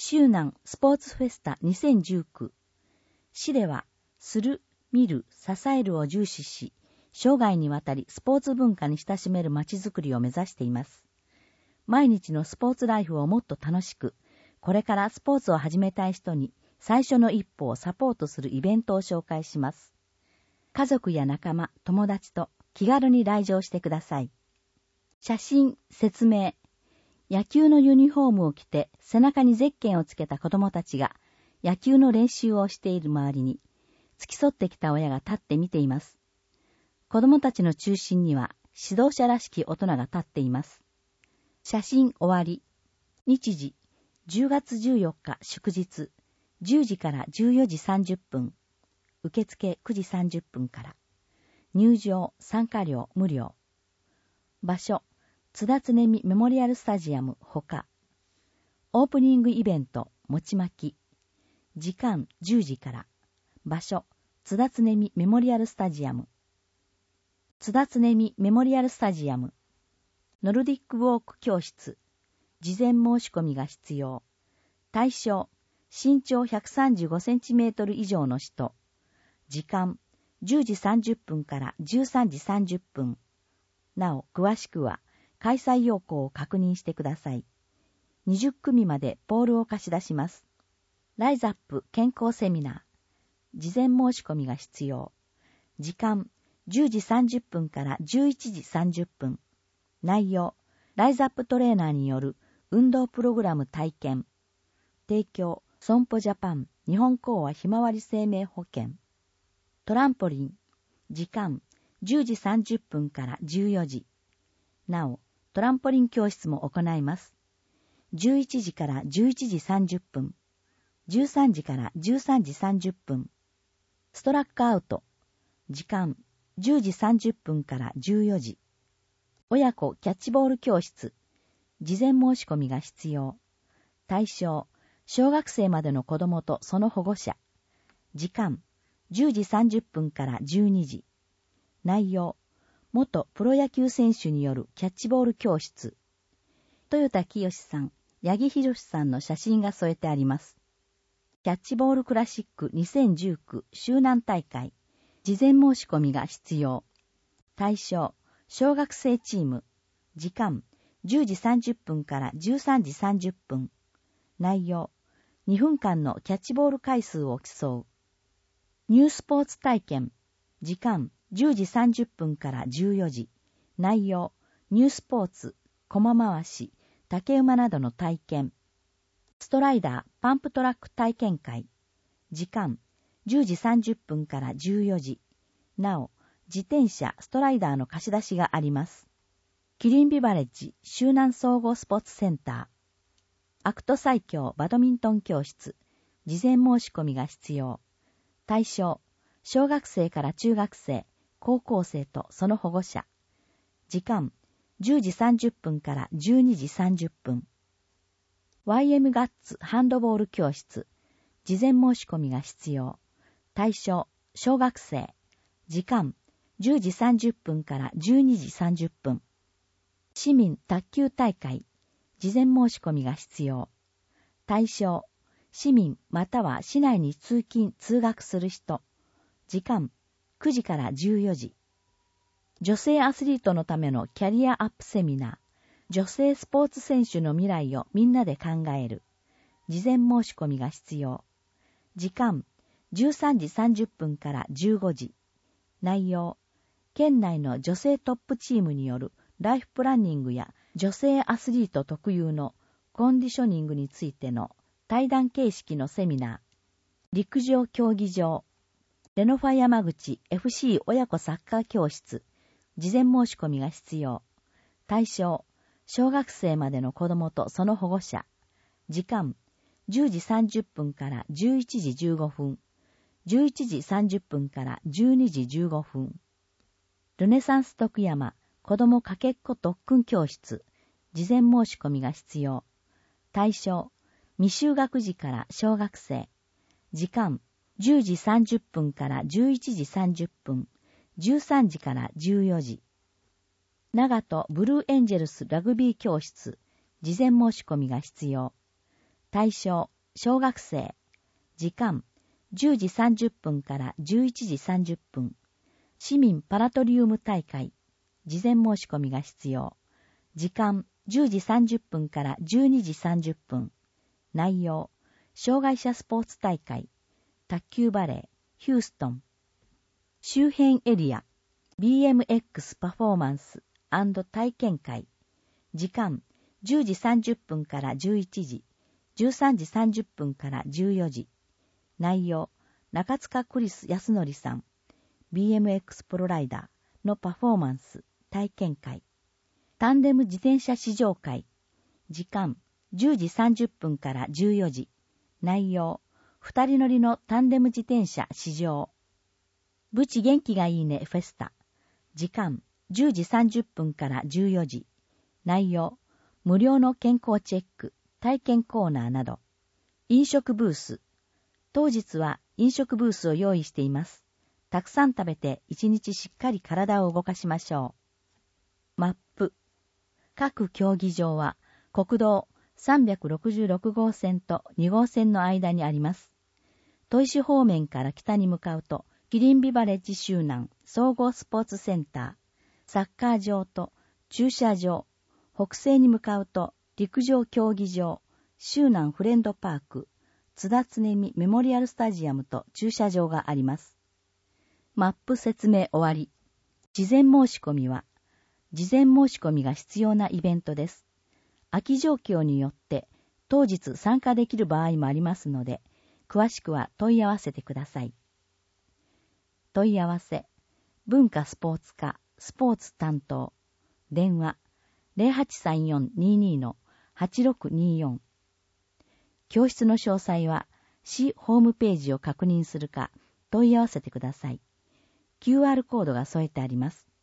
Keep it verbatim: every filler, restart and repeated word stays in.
周南スポーツフェスタにせんじゅうきゅう。市では、する、見る、支えるを重視し、生涯にわたりスポーツ文化に親しめる街づくりを目指しています。毎日のスポーツライフをもっと楽しく、これからスポーツを始めたい人に最初の一歩をサポートするイベントを紹介します。家族や仲間、友達と気軽に来場してください。写真、説明。野球のユニフォームを着て背中にゼッケンをつけた子供たちが野球の練習をしている周りに付き添ってきた親が立って見ています。子供たちの中心には指導者らしき大人が立っています。写真終わり。日時、じゅうがつじゅうよっか祝日、じゅうじからじゅうよじさんじゅっぷん。受付くじさんじゅっぷんから。入場、参加料無料。場所、津田常美メモリアルスタジアムほか。オープニングイベント、餅巻き。時間じゅうじから。場所、津田常美メモリアルスタジアム。津田常美メモリアルスタジアム。ノルディックウォーク教室。事前申し込みが必要。対象、身長ひゃくさんじゅうごセンチメートル以上の人。時間、じゅうじさんじゅっぷんからじゅうさんじさんじゅっぷん。なお、詳しくは、開催要項を確認してください。にじゅっくみまでポールを貸し出します。ライザップ健康セミナー。事前申し込みが必要。時間、じゅうじさんじゅっぷんからじゅういちじさんじゅっぷん。内容、ライザップトレーナーによる運動プログラム体験。提供、損保ジャパン、日本興和ひまわり生命保険。トランポリン。時間、じゅうじさんじゅっぷんからじゅうよじ。なお、トランポリン教室も行います。じゅういちじからじゅういちじさんじゅっぷん。じゅうさんじからじゅうさんじさんじゅっぷん。ストラックアウト。時間、じゅうじさんじゅっぷんからじゅうよじ。親子キャッチボール教室。事前申し込みが必要。対象、小学生までの子供とその保護者。時間、じゅうじさんじゅっぷんからじゅうにじ。内容、元プロ野球選手によるキャッチボール教室。豊田清さん、八木博さんの写真が添えてあります。キャッチボールクラシックにせんじゅうきゅう周南大会。事前申し込みが必要。対象、小学生チーム。時間、じゅうじさんじゅっぷんからじゅうさんじさんじゅっぷん。内容、にふんかんのキャッチボール回数を競う。ニュースポーツ体験。時間、じゅうじさんじゅっぷんからじゅうよじ。内容、ニュースポーツ、駒回し、竹馬などの体験。ストライダー、パンプトラック体験会。時間、じゅうじさんじゅっぷんからじゅうよじ。なお、自転車、ストライダーの貸し出しがあります。キリンビバレッジ、周南総合スポーツセンター。アクト最強バドミントン教室。事前申し込みが必要。対象、小学生から中学生、高校生とその保護者。時間、じゅうじさんじゅっぷんからじゅうにじさんじゅっぷん。ワイエム ガッツハンドボール教室。事前申し込みが必要。対象、小学生。時間、じゅうじさんじゅっぷんからじゅうにじさんじゅっぷん。市民卓球大会。事前申し込みが必要。対象、市民または市内に通勤・通学する人。時間、くじからじゅうよじ。女性アスリートのためのキャリアアップセミナー。女性スポーツ選手の未来をみんなで考える。事前申し込みが必要。時間、じゅうさんじさんじゅっぷんからじゅうごじ。内容、県内の女性トップチームによるライフプランニングや女性アスリート特有のコンディショニングについての対談形式のセミナー。陸上競技場。レノファ山口 エフシー 親子サッカー教室。事前申し込みが必要。対象、小学生までの子供とその保護者。時間、じゅうじさんじゅっぷんからじゅういちじじゅうごふん。じゅういちじさんじゅっぷんからじゅうにじじゅうごふん。ルネサンス徳山子供かけっこ特訓教室。事前申し込みが必要。対象、未就学児から小学生。時間、じゅうじさんじゅっぷんからじゅういちじさんじゅっぷん、じゅうさんじからじゅうよじ。長門ブルーエンジェルスラグビー教室。事前申し込みが必要。対象、 小学生。時間、じゅうじさんじゅっぷんからじゅういちじさんじゅっぷん。市民パラトリウム大会。事前申し込みが必要。時間、じゅうじさんじゅっぷんからじゅうにじさんじゅっぷん。内容、障害者スポーツ大会。卓球バレー、ヒューストン。周辺エリア、ビーエムエックス パフォーマンス&体験会。時間、じゅうじさんじゅっぷんからじゅういちじ、じゅうさんじさんじゅっぷんからじゅうよじ。内容、中塚クリス康則さん、ビーエムエックス プロライダーのパフォーマンス、体験会。タンデム自転車試乗会。時間、じゅうじさんじゅっぷんからじゅうよじ。内容、二人乗りのタンデム自転車試乗。ブチ元気がいいねフェスタ。時間、じゅうじさんじゅっぷんからじゅうよじ。内容、無料の健康チェック、体験コーナーなど。飲食ブース。当日は飲食ブースを用意しています。たくさん食べて一日しっかり体を動かしましょう。マップ。各競技場は国道さんびゃくろくじゅうろくごうせんとにごうせんの間にあります。砥石方面から北に向かうと、キリンビバレッジ周南総合スポーツセンター、サッカー場と駐車場、北西に向かうと陸上競技場、周南フレンドパーク、津田常美メモリアルスタジアムと駐車場があります。マップ説明終わり。事前申し込みは、事前申し込みが必要なイベントです。空き状況によって当日参加できる場合もありますので、詳しくは問い合わせてください。問い合わせ、文化スポーツ課スポーツ担当、電話 ゼロはちさんよんにーにーのはちろくにーよん。教室の詳細は市ホームページを確認するか問い合わせてください。キューアール コードが添えてあります。